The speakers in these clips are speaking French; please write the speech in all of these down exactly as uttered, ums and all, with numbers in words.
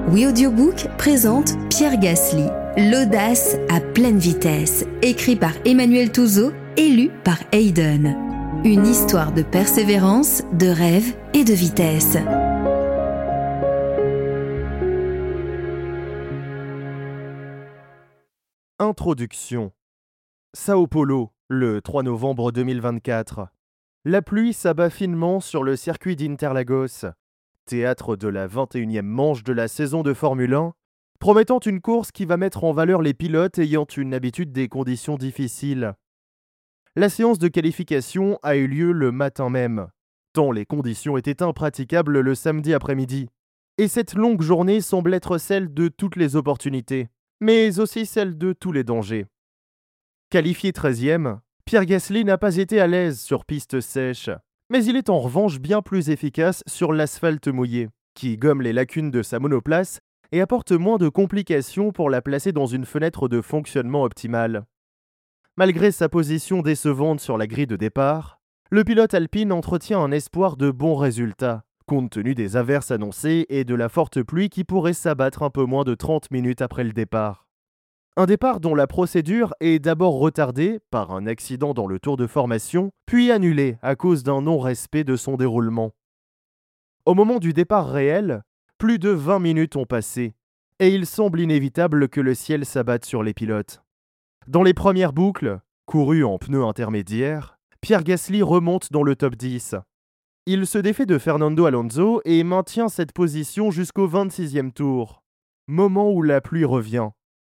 We Audiobook présente Pierre Gasly, l'audace à pleine vitesse, écrit par Emmanuel Touzeau et lu par Hayden. Une histoire de persévérance, de rêve et de vitesse. Introduction. Sao Paulo, le trois novembre deux mille vingt-quatre. La pluie s'abat finement sur le circuit d'Interlagos, théâtre de la vingt et unième manche de la saison de Formule un, promettant une course qui va mettre en valeur les pilotes ayant une habitude des conditions difficiles. La séance de qualification a eu lieu le matin même, tant les conditions étaient impraticables le samedi après-midi. Et cette longue journée semble être celle de toutes les opportunités, mais aussi celle de tous les dangers. Qualifié treizième, Pierre Gasly n'a pas été à l'aise sur piste sèche, mais il est en revanche bien plus efficace sur l'asphalte mouillé, qui gomme les lacunes de sa monoplace et apporte moins de complications pour la placer dans une fenêtre de fonctionnement optimale. Malgré sa position décevante sur la grille de départ, le pilote alpine entretient un espoir de bons résultats, compte tenu des averses annoncées et de la forte pluie qui pourrait s'abattre un peu moins de trente minutes après le départ. Un départ dont la procédure est d'abord retardée par un accident dans le tour de formation, puis annulée à cause d'un non-respect de son déroulement. Au moment du départ réel, plus de vingt minutes ont passé, et il semble inévitable que le ciel s'abatte sur les pilotes. Dans les premières boucles, courues en pneus intermédiaires, Pierre Gasly remonte dans le top dix. Il se défait de Fernando Alonso et maintient cette position jusqu'au vingt-sixième tour, moment où la pluie revient.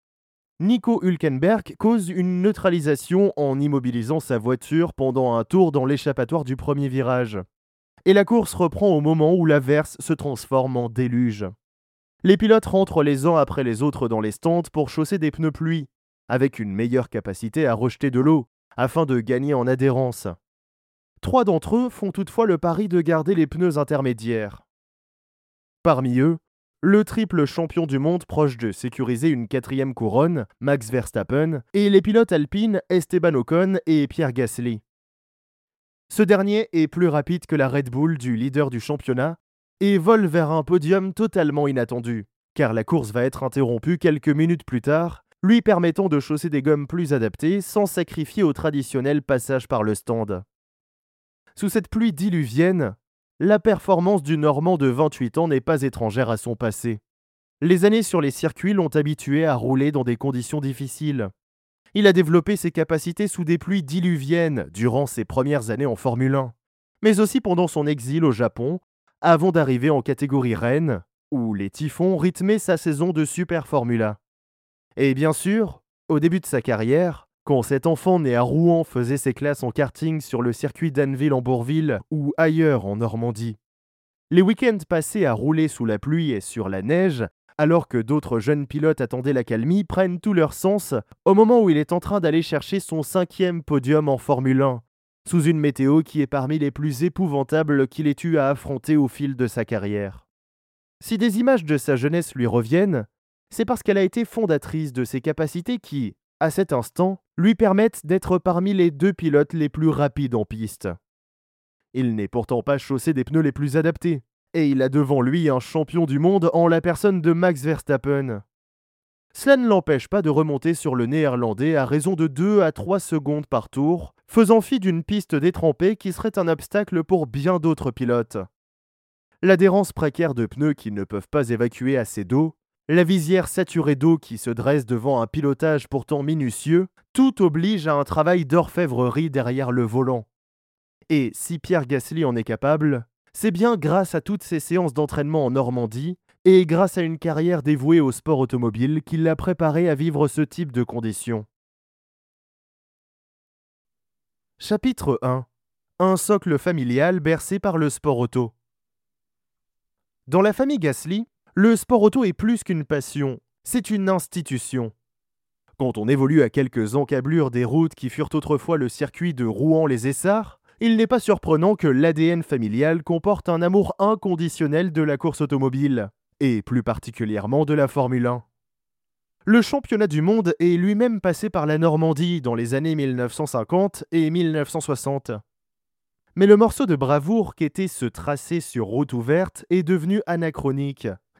Nico Hülkenberg cause une neutralisation en immobilisant sa voiture pendant un tour dans l'échappatoire du premier virage. Et la course reprend au moment où l'averse se transforme en déluge. Les pilotes rentrent les uns après les autres dans les stands pour chausser des pneus pluie, avec une meilleure capacité à rejeter de l'eau, afin de gagner en adhérence. Trois d'entre eux font toutefois le pari de garder les pneus intermédiaires. Parmi eux, le triple champion du monde proche de sécuriser une quatrième couronne, Max Verstappen, et les pilotes alpines Esteban Ocon et Pierre Gasly. Ce dernier est plus rapide que la Red Bull du leader du championnat et vole vers un podium totalement inattendu, car la course va être interrompue quelques minutes plus tard, lui permettant de chausser des gommes plus adaptées sans sacrifier au traditionnel passage par le stand. Sous cette pluie diluvienne, la performance du Normand de vingt-huit ans n'est pas étrangère à son passé. Les années sur les circuits l'ont habitué à rouler dans des conditions difficiles. Il a développé ses capacités sous des pluies diluviennes durant ses premières années en Formule un, mais aussi pendant son exil au Japon, avant d'arriver en catégorie reine, où les typhons rythmaient sa saison de Super Formula. Et bien sûr, au début de sa carrière, quand cet enfant né à Rouen faisait ses classes en karting sur le circuit d'Anneville en Bourville ou ailleurs en Normandie. Les week-ends passés à rouler sous la pluie et sur la neige, alors que d'autres jeunes pilotes attendaient l'accalmie, prennent tout leur sens au moment où il est en train d'aller chercher son cinquième podium en Formule un, sous une météo qui est parmi les plus épouvantables qu'il ait eu à affronter au fil de sa carrière. Si des images de sa jeunesse lui reviennent, c'est parce qu'elle a été fondatrice de ses capacités qui, à cet instant, lui permettent d'être parmi les deux pilotes les plus rapides en piste. Il n'est pourtant pas chaussé des pneus les plus adaptés, et il a devant lui un champion du monde en la personne de Max Verstappen. Cela ne l'empêche pas de remonter sur le néerlandais à raison de deux à trois secondes par tour, faisant fi d'une piste détrempée qui serait un obstacle pour bien d'autres pilotes. L'adhérence précaire de pneus qui ne peuvent pas évacuer assez d'eau, la visière saturée d'eau qui se dresse devant un pilotage pourtant minutieux, tout oblige à un travail d'orfèvrerie derrière le volant. Et si Pierre Gasly en est capable, c'est bien grâce à toutes ces séances d'entraînement en Normandie et grâce à une carrière dévouée au sport automobile qu'il l'a préparé à vivre ce type de conditions. Chapitre un. Un socle familial bercé par le sport auto. Dans la famille Gasly, le sport auto est plus qu'une passion, c'est une institution. Quand on évolue à quelques encablures des routes qui furent autrefois le circuit de Rouen-les-Essarts, il n'est pas surprenant que l'A D N familial comporte un amour inconditionnel de la course automobile, et plus particulièrement de la Formule un. Le championnat du monde est lui-même passé par la Normandie dans les années mille neuf cent cinquante et mille neuf cent soixante. Mais le morceau de bravoure qu'était ce tracé sur route ouverte est devenu anachronique,